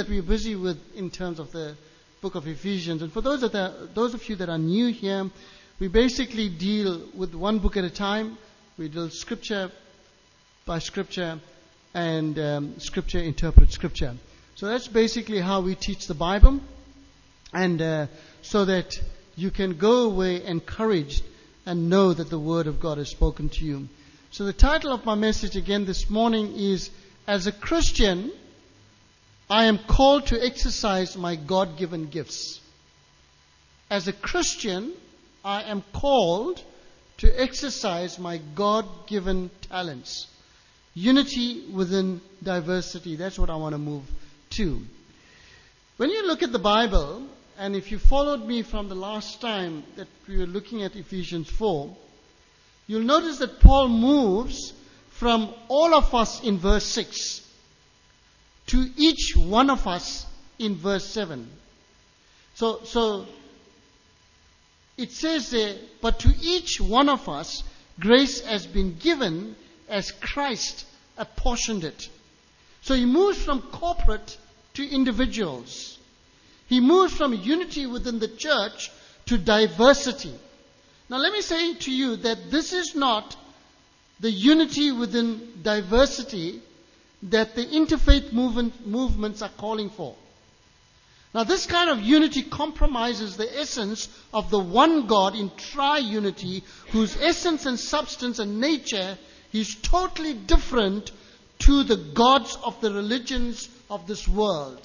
that we're busy with in terms of the book of Ephesians. And for those of you that are new here, we basically deal with one book at a time. We deal scripture by scripture, and scripture interprets scripture. So that's basically how we teach the Bible, and so that you can go away encouraged and know that the Word of God has spoken to you. So the title of my message again this morning is, As a Christian, I am called to exercise my God-given gifts. As a Christian, I am called to exercise my God-given talents. Unity within diversity. That's what I want to move to. When you look at the Bible, and if you followed me from the last time that we were looking at Ephesians 4, you'll notice that Paul moves from all of us in verse 6 to each one of us in verse 7. So it says there, but to each one of us grace has been given as Christ apportioned it. So he moves from corporate to individuals. He moves from unity within the church to diversity. Now let me say to you that this is not the unity within diversity that the interfaith movements are calling for. Now this kind of unity compromises the essence of the one God in triunity, whose essence and substance and nature is totally different to the gods of the religions of this world.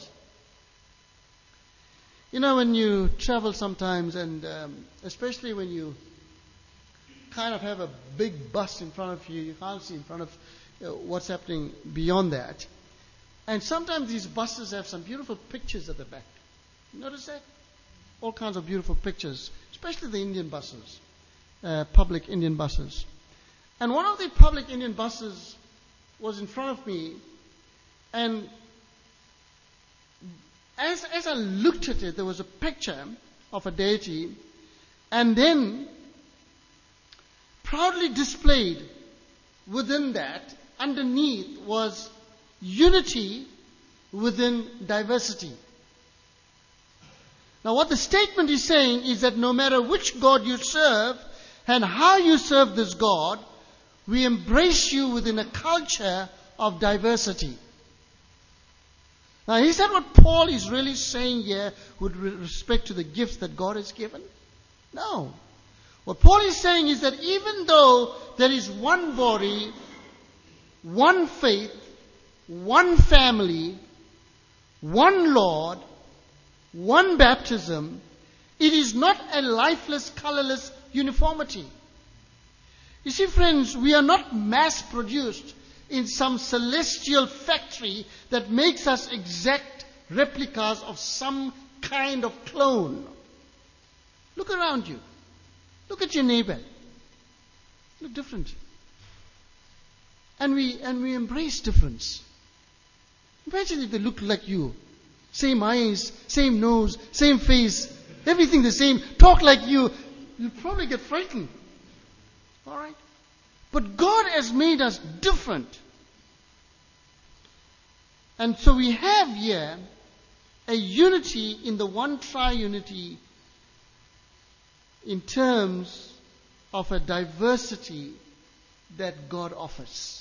You know, when you travel sometimes, and especially when you kind of have a big bus in front of you, you can't see in front of what's happening beyond that. And sometimes these buses have some beautiful pictures at the back. You notice that? All kinds of beautiful pictures, especially the Indian buses, public Indian buses. And one of the public Indian buses was in front of me, and as I looked at it, there was a picture of a deity, and then proudly displayed within that, underneath, was unity within diversity. Now what the statement is saying is that no matter which God you serve and how you serve this God, we embrace you within a culture of diversity. Now is that what Paul is really saying here with respect to the gifts that God has given? No. What Paul is saying is that even though there is one body, one faith, one family, one Lord, one baptism, it is not a lifeless, colorless uniformity. You see, friends, we are not mass-produced in some celestial factory that makes us exact replicas of some kind of clone. Look around you. Look at your neighbor. Look different. And we embrace difference. Imagine if they looked like you. Same eyes, same nose, same face, everything the same, talk like you. You'd probably get frightened. All right? But God has made us different. And so we have here a unity in the one triunity in terms of a diversity that God offers.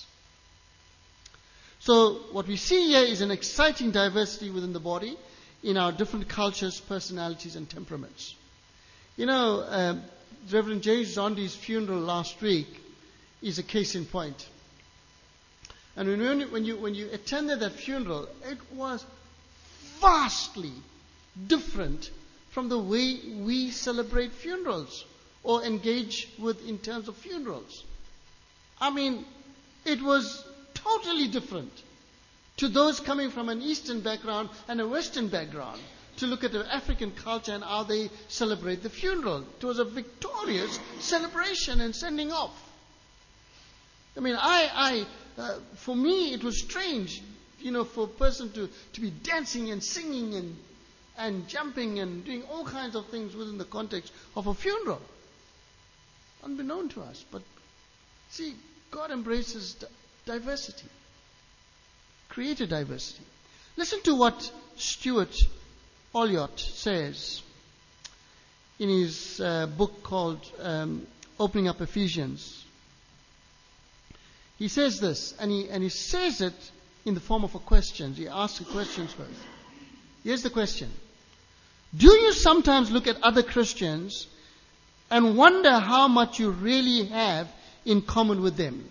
So what we see here is an exciting diversity within the body in our different cultures, personalities, and temperaments. You know, Reverend J. Zondi's funeral last week is a case in point. And when you attended that funeral, it was vastly different from the way we celebrate funerals or engage with in terms of funerals. I mean, it was totally different to those coming from an Eastern background and a Western background to look at the African culture and how they celebrate the funeral. It was a victorious celebration and sending off. I mean, for me, it was strange, you know, for a person to be dancing and singing and jumping and doing all kinds of things within the context of a funeral. Unbeknown to us. But see, God embraces diversity. Created diversity. Listen to what Stuart Olyott says in his book called Opening Up Ephesians. He says this, and he says it in the form of a question. He asks the questions first. Here's the question. Do you sometimes look at other Christians and wonder how much you really have in common with them?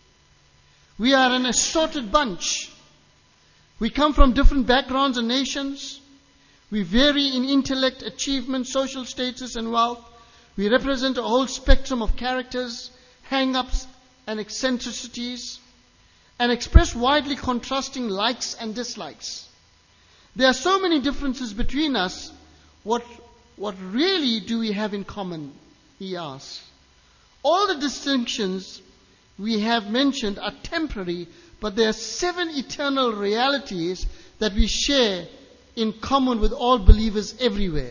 We are an assorted bunch. We come from different backgrounds and nations. We vary in intellect, achievement, social status, and wealth. We represent a whole spectrum of characters, hang-ups, and eccentricities, and express widely contrasting likes and dislikes. There are so many differences between us. What really do we have in common? He asks. All the distinctions we have mentioned are temporary, but there are 7 eternal realities that we share in common with all believers everywhere.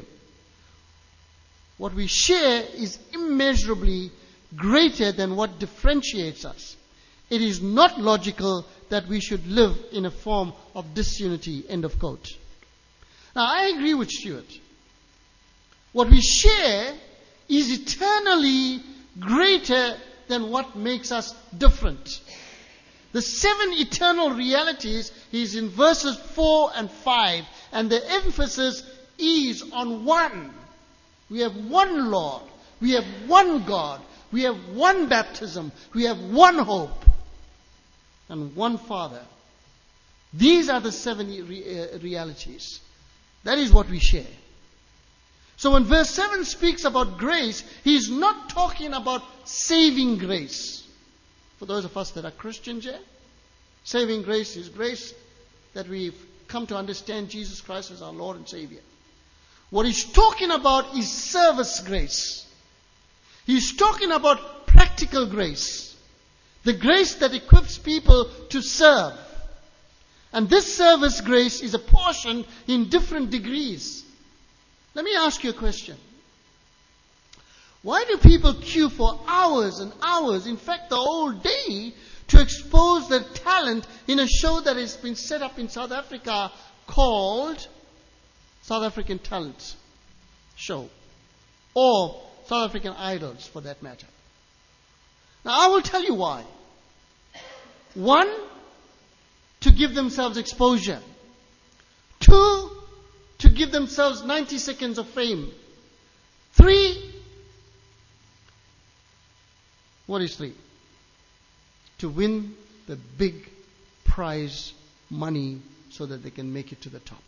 What we share is immeasurably greater than what differentiates us. It is not logical that we should live in a form of disunity. End of quote. Now, I agree with Stuart. What we share is eternally greater than what makes us different. The 7 eternal realities is in verses 4 and 5, and the emphasis is on one. We have one Lord. We have one God. We have one baptism. We have one hope. And one Father. These are the 7 realities. That is what we share. So when verse 7 speaks about grace, he's not talking about saving grace. For those of us that are Christians here, saving grace is grace that we've come to understand Jesus Christ as our Lord and Savior. What he's talking about is service grace. He's talking about practical grace. The grace that equips people to serve. And this service grace is apportioned in different degrees. Let me ask you a question. Why do people queue for hours and hours, in fact the whole day, to expose their talent in a show that has been set up in South Africa called South African Talent Show? Or South African Idols, for that matter. Now, I will tell you why. 1, to give themselves exposure. 2, to give themselves 90 seconds of fame. 3, what is 3? To win the big prize money so that they can make it to the top.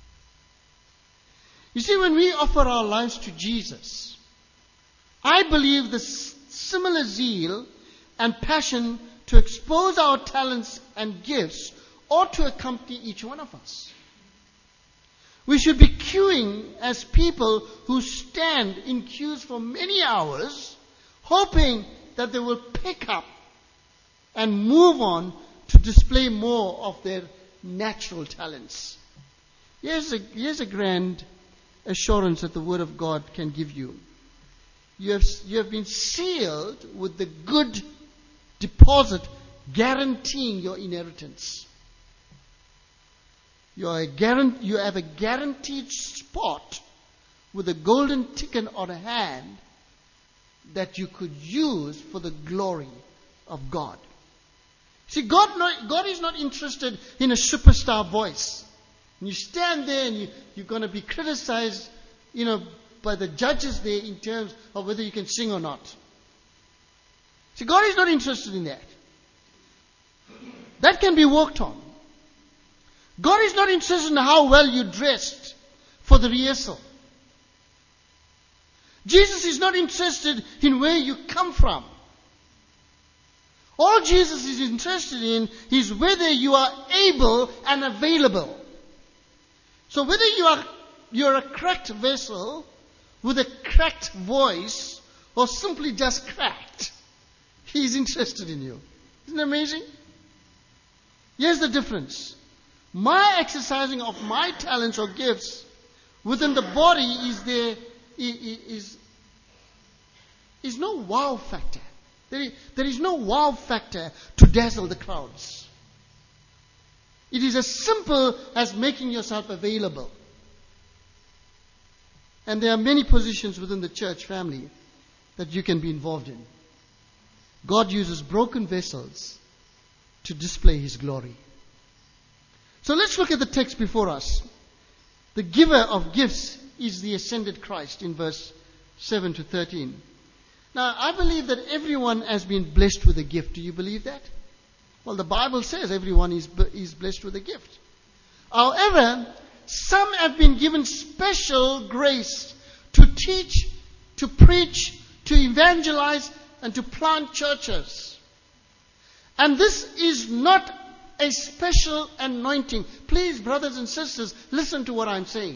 You see, when we offer our lives to Jesus, I believe the similar zeal and passion to expose our talents and gifts ought to accompany each one of us. We should be queuing as people who stand in queues for many hours, hoping that they will pick up and move on to display more of their natural talents. Here's a grand assurance that the Word of God can give you. You have been sealed with the good deposit guaranteeing your inheritance. You have a guaranteed spot with a golden ticket on hand that you could use for the glory of God. See, God is not interested in a superstar voice. And you stand there and you're going to be criticized, by the judges there in terms of whether you can sing or not. See, God is not interested in that. That can be worked on. God is not interested in how well you dressed for the rehearsal. Jesus is not interested in where you come from. All Jesus is interested in is whether you are able and available. So whether you're a cracked vessel with a cracked voice or simply just cracked, He's interested in you. Isn't it amazing? Here's the difference. My exercising of my talents or gifts within the body is no wow factor. There is no wow factor to dazzle the crowds. It is as simple as making yourself available. And there are many positions within the church family that you can be involved in. God uses broken vessels to display His glory. So let's look at the text before us. The giver of gifts is the ascended Christ in verse 7 to 13. Now, I believe that everyone has been blessed with a gift. Do you believe that? Well, the Bible says everyone is blessed with a gift. However, some have been given special grace to teach, to preach, to evangelize, and to plant churches. And this is not a special anointing. Please, brothers and sisters, listen to what I'm saying.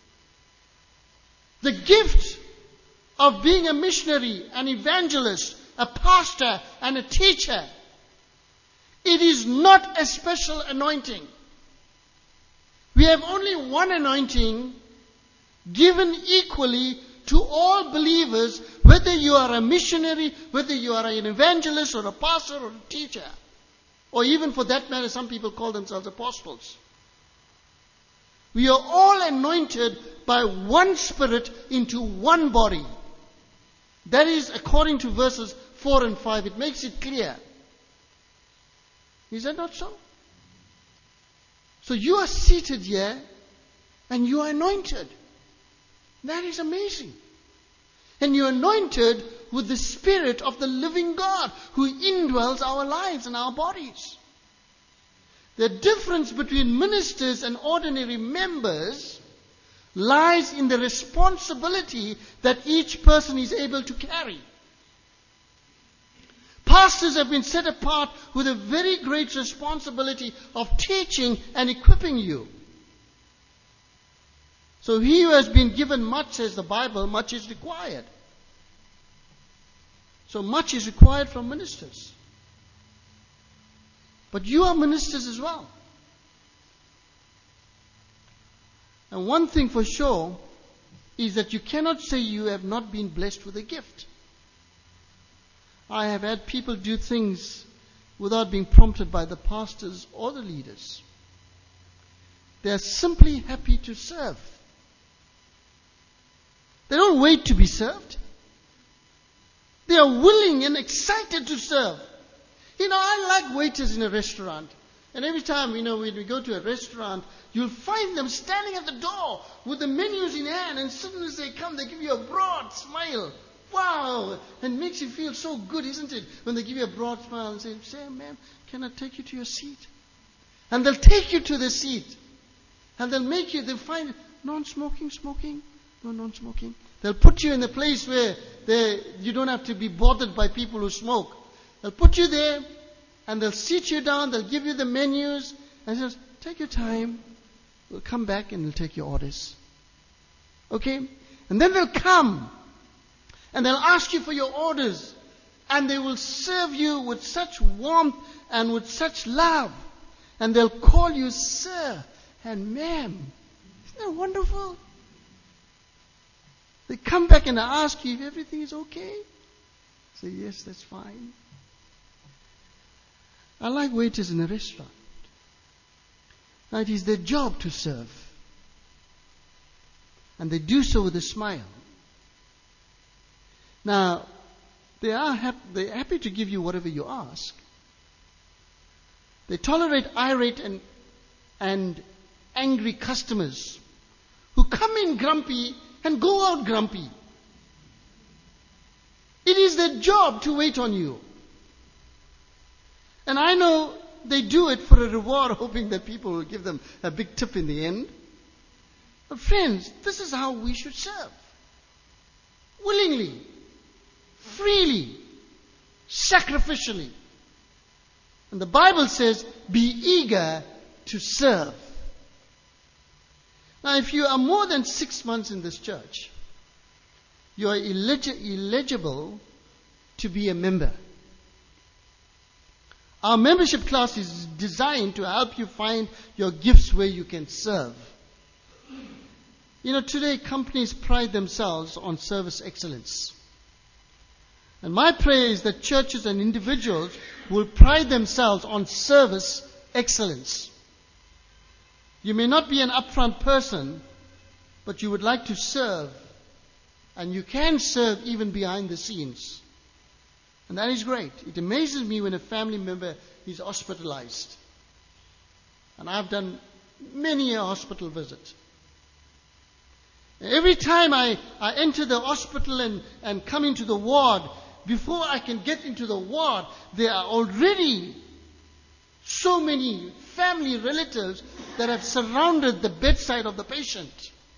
The gift of being a missionary, an evangelist, a pastor, and a teacher, it is not a special anointing. We have only one anointing given equally to all believers, whether you are a missionary, whether you are an evangelist or a pastor or a teacher, or even for that matter, some people call themselves apostles. We are all anointed by one Spirit into one body. That is according to verses 4 and 5. It makes it clear. Is that not so? So you are seated here and you are anointed. That is amazing. And you are anointed with the Spirit of the living God who indwells our lives and our bodies. The difference between ministers and ordinary members lies in the responsibility that each person is able to carry. Pastors have been set apart with a very great responsibility of teaching and equipping you. So he who has been given much, says the Bible, much is required. So much is required from ministers. But you are ministers as well. And one thing for sure is that you cannot say you have not been blessed with a gift. I have had people do things without being prompted by the pastors or the leaders. They are simply happy to serve. They don't wait to be served. They are willing and excited to serve. I like waiters in a restaurant. And every time, when we go to a restaurant, you'll find them standing at the door with the menus in hand. And as soon as they come, they give you a broad smile. Wow! And it makes you feel so good, isn't it? When they give you a broad smile and say, ma'am, can I take you to your seat? And they'll take you to the seat. And they'll find non-smoking, smoking. No, non-smoking. They'll put you in a place where you don't have to be bothered by people who smoke. They'll put you there, and they'll sit you down, they'll give you the menus, and they'll say, take your time. We'll come back and we'll take your orders. Okay? And then they'll come, and they'll ask you for your orders, and they will serve you with such warmth and with such love. And they'll call you sir and ma'am. Isn't that wonderful? They come back and ask you if everything is okay. Say, yes, that's fine. I like waiters in a restaurant. Now, it is their job to serve. And they do so with a smile. Now, they're happy to give you whatever you ask. They tolerate irate and angry customers who come in grumpy and go out grumpy. It is their job to wait on you. And I know they do it for a reward, hoping that people will give them a big tip in the end. But friends, this is how we should serve. Willingly, freely, sacrificially. And the Bible says, be eager to serve. Now, if you are more than 6 months in this church, you are eligible to be a member. Our membership class is designed to help you find your gifts where you can serve. Today companies pride themselves on service excellence. And my prayer is that churches and individuals will pride themselves on service excellence. You may not be an upfront person, but you would like to serve. And you can serve even behind the scenes. And that is great. It amazes me when a family member is hospitalized. And I've done many a hospital visit. Every time I enter the hospital and come into the ward, before I can get into the ward, there are already so many family relatives that have surrounded the bedside of the patient.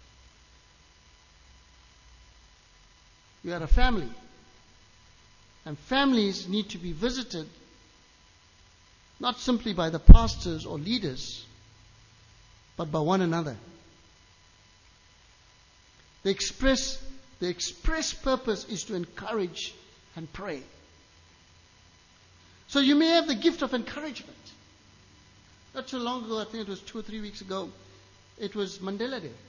We are a family. And families need to be visited not simply by the pastors or leaders, but by one another. The express purpose is to encourage and pray. So you may have the gift of encouragement. Not too long ago, I think it was 2 or 3 weeks ago, it was Mandela Day.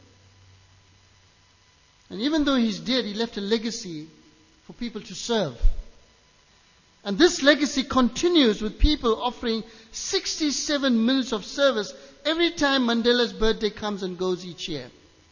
And even though he's dead, he left a legacy for people to serve. And this legacy continues with people offering 67 minutes of service every time Mandela's birthday comes and goes each year.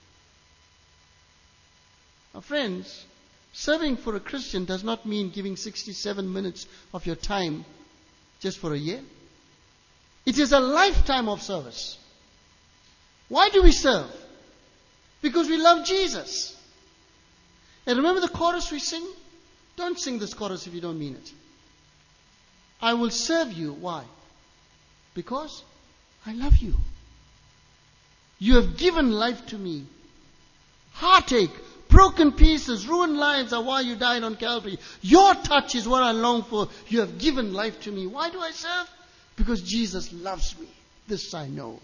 Now, friends, serving for a Christian does not mean giving 67 minutes of your time just for a year. It is a lifetime of service. Why do we serve? Because we love Jesus. And remember the chorus we sing? Don't sing this chorus if you don't mean it. I will serve you. Why? Because I love you. You have given life to me. Heartache, broken pieces, ruined lives are why you died on Calvary. Your touch is what I long for. You have given life to me. Why do I serve? Because Jesus loves me. This I know.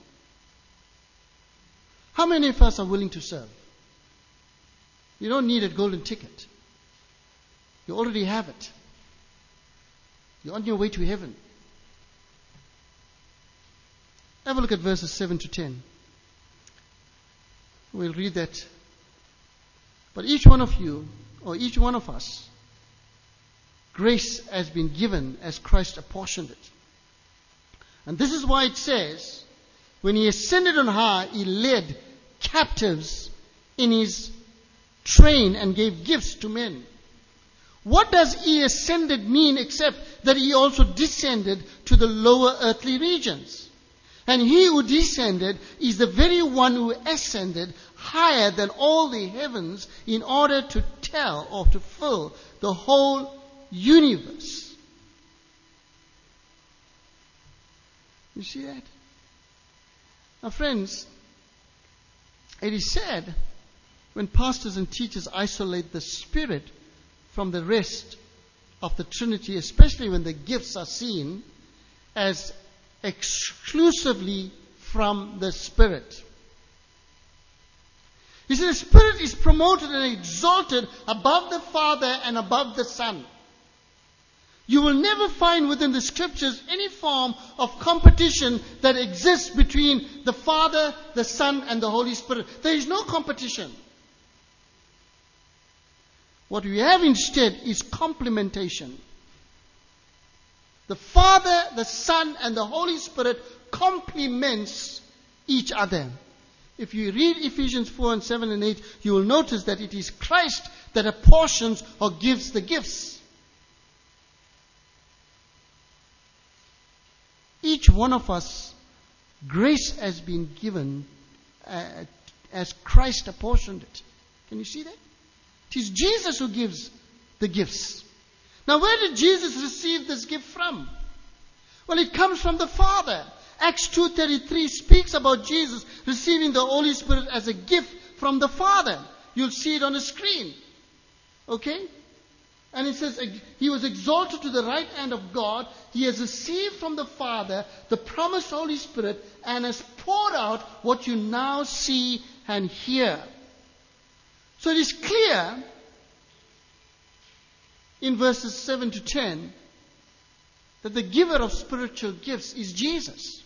How many of us are willing to serve? You don't need a golden ticket. You already have it. You're on your way to heaven. Have a look at verses 7 to 10. We'll read that. But each one of you, or each one of us, grace has been given as Christ apportioned it. And this is why it says, when he ascended on high, he led captives in his train and gave gifts to men. What does he ascended mean except that he also descended to the lower earthly regions? And he who descended is the very one who ascended higher than all the heavens in order to tell or to fill the whole universe. You see that? Now, friends, it is said when pastors and teachers isolate the Spirit from the rest of the Trinity, especially when the gifts are seen as exclusively from the Spirit. You see, the Spirit is promoted and exalted above the Father and above the Son. You will never find within the Scriptures any form of competition that exists between the Father, the Son, and the Holy Spirit. There is no competition. What we have instead is complementation. The Father, the Son, and the Holy Spirit complements each other. If you read Ephesians 4 and 7 and 8, you will notice that it is Christ that apportions or gives the gifts. Each one of us, grace has been given as Christ apportioned it. Can you see that? It is Jesus who gives the gifts. Now, where did Jesus receive this gift from? Well, it comes from the Father. Acts 2:33 speaks about Jesus receiving the Holy Spirit as a gift from the Father. You'll see it on the screen. Okay? And it says, he was exalted to the right hand of God. He has received from the Father the promised Holy Spirit and has poured out what you now see and hear. So it is clear in verses 7 to 10 that the giver of spiritual gifts is Jesus.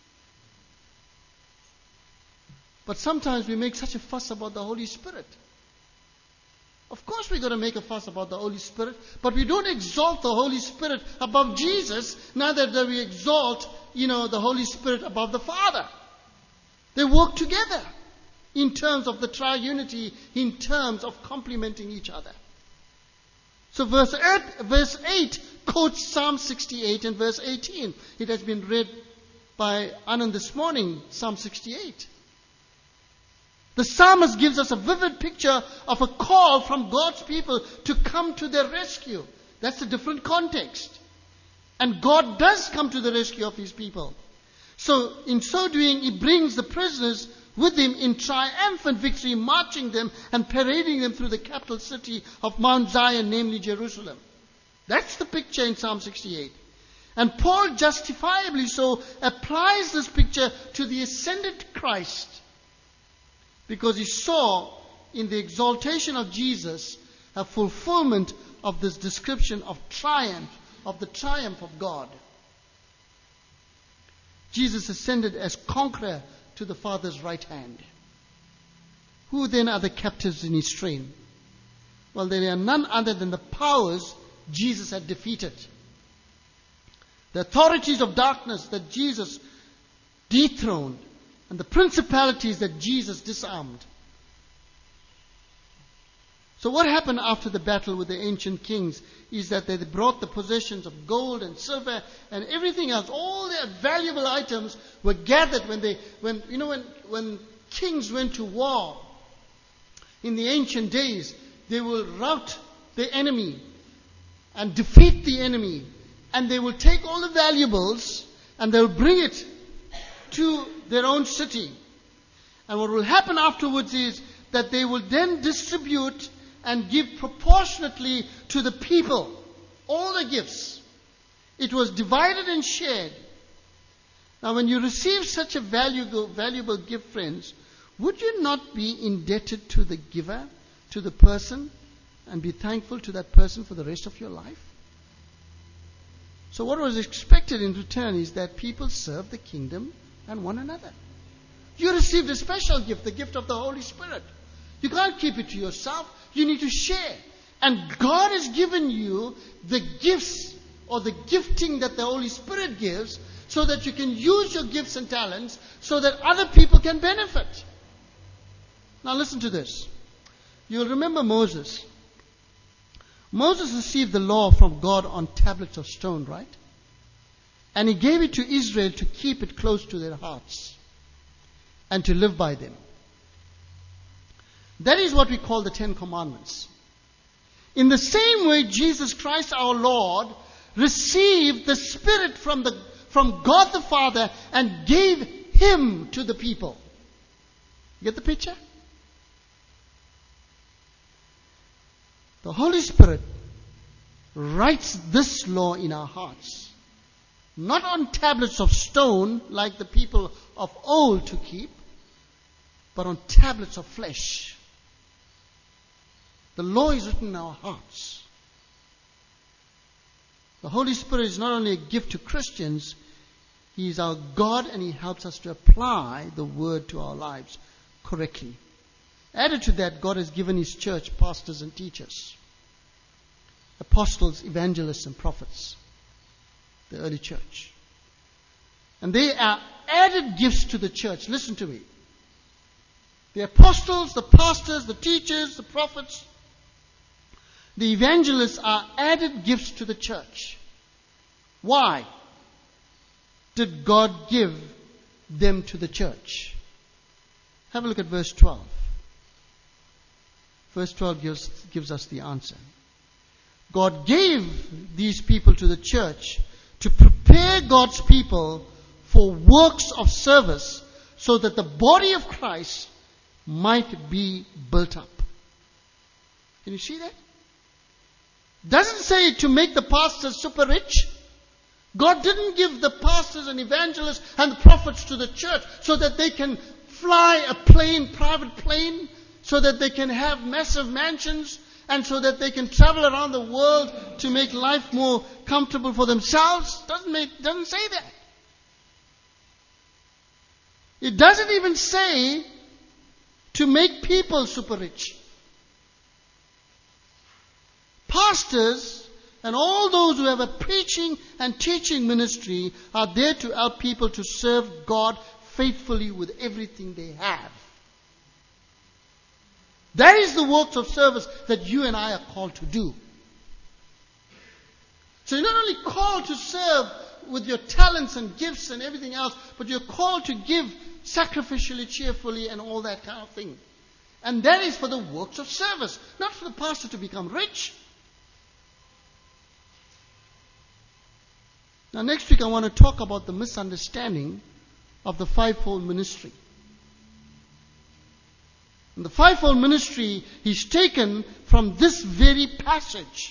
But sometimes we make such a fuss about the Holy Spirit. Of course we're going to make a fuss about the Holy Spirit, but we don't exalt the Holy Spirit above Jesus, neither do we exalt, the Holy Spirit above the Father. They work together in terms of the triunity, in terms of complementing each other. So verse 8 quotes Psalm 68 and verse 18. It has been read by Anand this morning, Psalm 68. The psalmist gives us a vivid picture of a call from God's people to come to their rescue. That's a different context. And God does come to the rescue of His people. So in so doing, He brings the prisoners with Him in triumphant victory, marching them and parading them through the capital city of Mount Zion, namely Jerusalem. That's the picture in Psalm 68. And Paul, justifiably so, applies this picture to the ascended Christ, because he saw in the exaltation of Jesus a fulfillment of this description of triumph, of the triumph of God. Jesus ascended as conqueror to the Father's right hand. Who then are the captives in His train? Well, they are none other than the powers Jesus had defeated. The authorities of darkness that Jesus dethroned, and the principalities that Jesus disarmed. So what happened after the battle with the ancient kings is that they brought the possessions of gold and silver and everything else. All their valuable items were gathered when kings went to war. In the ancient days, they will rout the enemy and defeat the enemy. And they will take all the valuables and they will bring it to their own city. And what will happen afterwards is that they will then distribute and give proportionately to the people all the gifts. It was divided and shared. Now when you receive such a valuable gift, friends, would you not be indebted to the giver, to the person, and be thankful to that person for the rest of your life? So what was expected in return is that people serve the kingdom and one another. You received a special gift, the gift of the Holy Spirit. You can't keep it to yourself. You need to share. And God has given you the gifts or the gifting that the Holy Spirit gives so that you can use your gifts and talents so that other people can benefit. Now listen to this. You'll remember Moses. Moses received the law from God on tablets of stone, right? And he gave it to Israel to keep it close to their hearts and to live by them. That is what we call the Ten Commandments. In the same way, Jesus Christ our Lord received the Spirit from God the Father and gave Him to the people. You get the picture? The Holy Spirit writes this law in our hearts. Not on tablets of stone like the people of old to keep, but on tablets of flesh. The law is written in our hearts. The Holy Spirit is not only a gift to Christians, He is our God and He helps us to apply the Word to our lives correctly. Added to that, God has given His church pastors and teachers, apostles, evangelists, and prophets, the early church. And they are added gifts to the church. Listen to me. The apostles, the pastors, the teachers, the prophets, the evangelists are added gifts to the church. Why did God give them to the church? Have a look at verse 12. Verse 12 gives us the answer. God gave these people to the church to prepare God's people for works of service so that the body of Christ might be built up. Can you see that? Doesn't say to make the pastors super rich. God didn't give the pastors and evangelists and the prophets to the church so that they can fly a plane, private plane, so that they can have massive mansions, and so that they can travel around the world to make life more comfortable for themselves. Doesn't say that. It doesn't even say to make people super rich. Pastors and all those who have a preaching and teaching ministry are there to help people to serve God faithfully with everything they have. That is the works of service that you and I are called to do. So you're not only called to serve with your talents and gifts and everything else, but you're called to give sacrificially, cheerfully, and all that kind of thing. And that is for the works of service, not for the pastor to become rich. Now next week I want to talk about the misunderstanding of the fivefold ministry. And the fivefold ministry is taken from this very passage.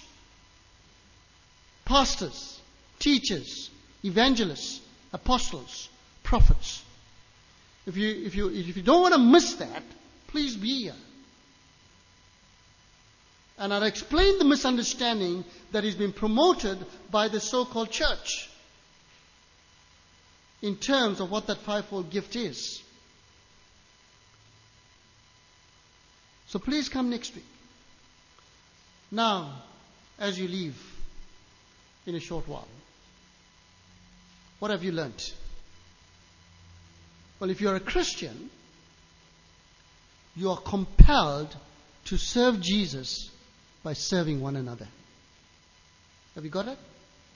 Pastors, teachers, evangelists, apostles, prophets. If you don't want to miss that, please be here. And I'll explain the misunderstanding that is being promoted by the so-called church in terms of what that fivefold gift is. So please come next week. Now, as you leave in a short while, what have you learnt? Well, if you're a Christian, you are compelled to serve Jesus by serving one another. Have you got it?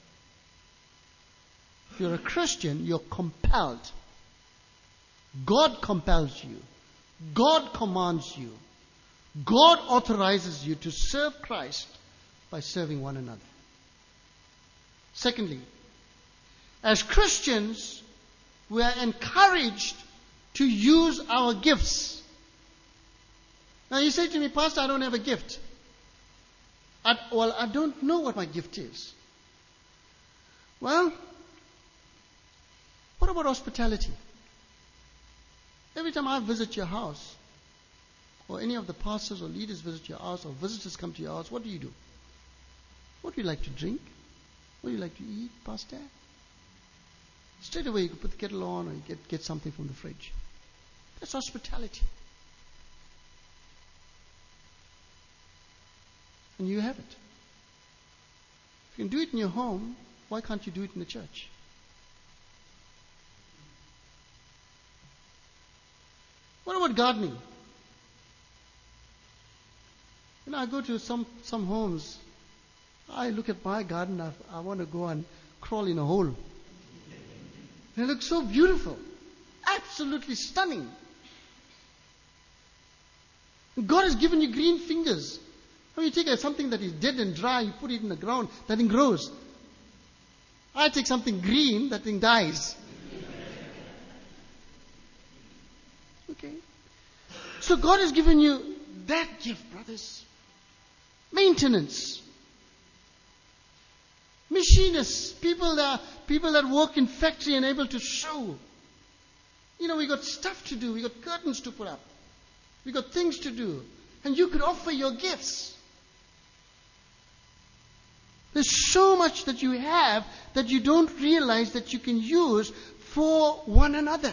If you're a Christian, you're compelled. God compels you. God commands you. God authorizes you to serve Christ by serving one another. Secondly, as Christians, we are encouraged to use our gifts. Now you say to me, Pastor, I don't have a gift. I don't know what my gift is. Well, what about hospitality? Every time I visit your house, or any of the pastors or leaders visit your house, or visitors come to your house, what do you do? What do you like to drink? What do you like to eat, Pastor? Straight away you can put the kettle on, or you get something from the fridge. That's hospitality. And you have it. If you can do it in your home, why can't you do it in the church? What about gardening? I go to some homes. I look at my garden. I want to go and crawl in a hole. They look so beautiful, absolutely stunning. God has given you green fingers. When you take something that is dead and dry, you put it in the ground, that thing grows. I take something green, that thing dies. Okay. So God has given you that gift, brothers. Maintenance. Machinists, people that work in factory and able to sew. We got stuff to do. We got curtains to put up. We got things to do. And you could offer your gifts. There's so much that you have that you don't realize that you can use for one another.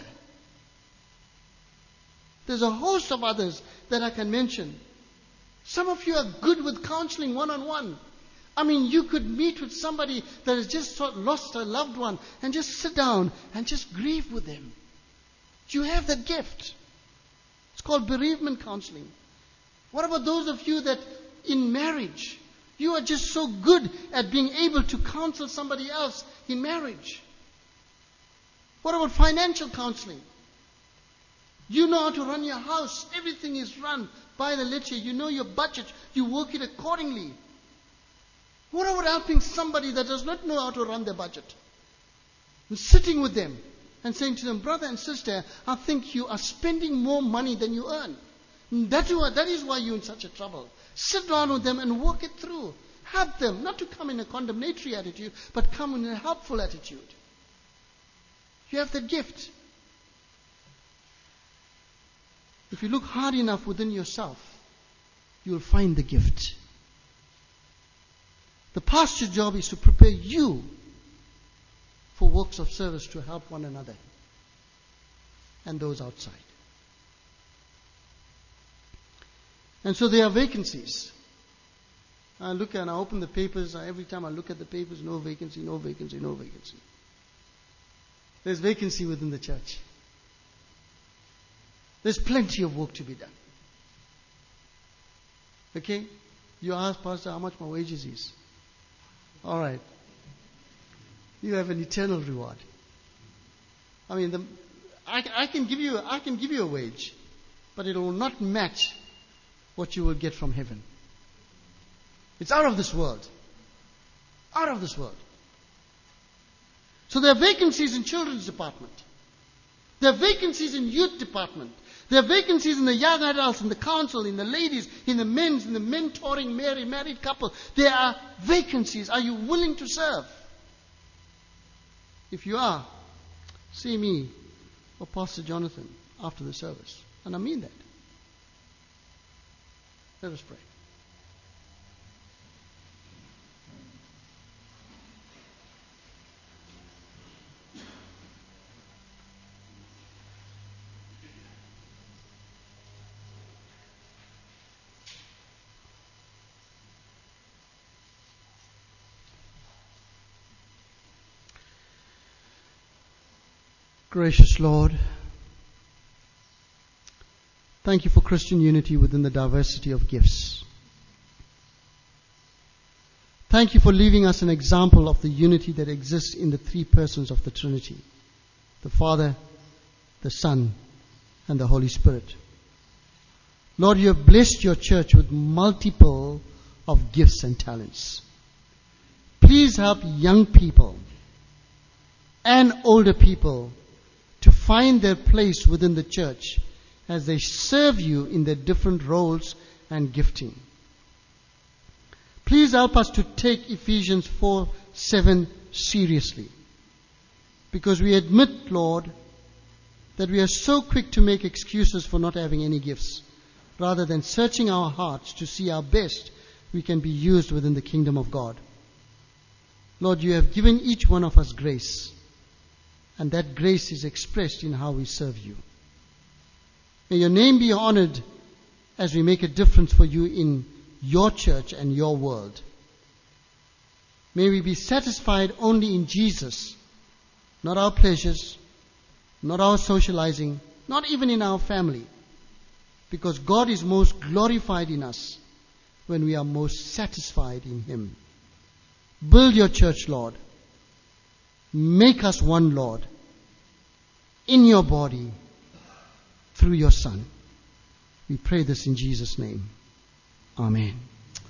There's a host of others that I can mention. Some of you are good with counseling one-on-one. You could meet with somebody that has just lost a loved one and just sit down and just grieve with them. You have that gift. It's called bereavement counseling. What about those of you that in marriage, you are just so good at being able to counsel somebody else in marriage? What about financial counseling? You know how to run your house. Everything is run by the letter. You know your budget. You work it accordingly. What about helping somebody that does not know how to run their budget? And sitting with them and saying to them, brother and sister, I think you are spending more money than you earn. And that is why you're in such a trouble. Sit down with them and work it through. Help them, not to come in a condemnatory attitude, but come in a helpful attitude. You have that gift. If you look hard enough within yourself, you will find the gift. The pastor's job is to prepare you for works of service to help one another and those outside. And so there are vacancies. I look and I open the papers. Every time I look at the papers, no vacancy, no vacancy, no vacancy. There's vacancy within the church. There's plenty of work to be done. Okay? You ask, Pastor, how much my wages is. All right. You have an eternal reward. I mean, I can give you a wage, but it will not match what you will get from heaven. It's out of this world. Out of this world. So there are vacancies in children's department. There are vacancies in youth department. There are vacancies in the young adults, in the council, in the ladies, in the men's, in the mentoring married couple. There are vacancies. Are you willing to serve? If you are, see me or Pastor Jonathan after the service. And I mean that. Let us pray. Gracious Lord, thank you for Christian unity within the diversity of gifts. Thank you for leaving us an example of the unity that exists in the three persons of the Trinity, the Father, the Son, and the Holy Spirit. Lord, you have blessed your church with multiple of gifts and talents. Please help young people and older people to find their place within the church as they serve you in their different roles and gifting. Please help us to take Ephesians 4:7 seriously, because we admit, Lord, that we are so quick to make excuses for not having any gifts, rather than searching our hearts to see how best we can be used within the kingdom of God. Lord, you have given each one of us grace, and that grace is expressed in how we serve you. May your name be honored as we make a difference for you in your church and your world. May we be satisfied only in Jesus, not our pleasures, not our socializing, not even in our family, because God is most glorified in us when we are most satisfied in Him. Build your church, Lord. Make us one, Lord, in your body, through your Son. We pray this in Jesus' name. Amen.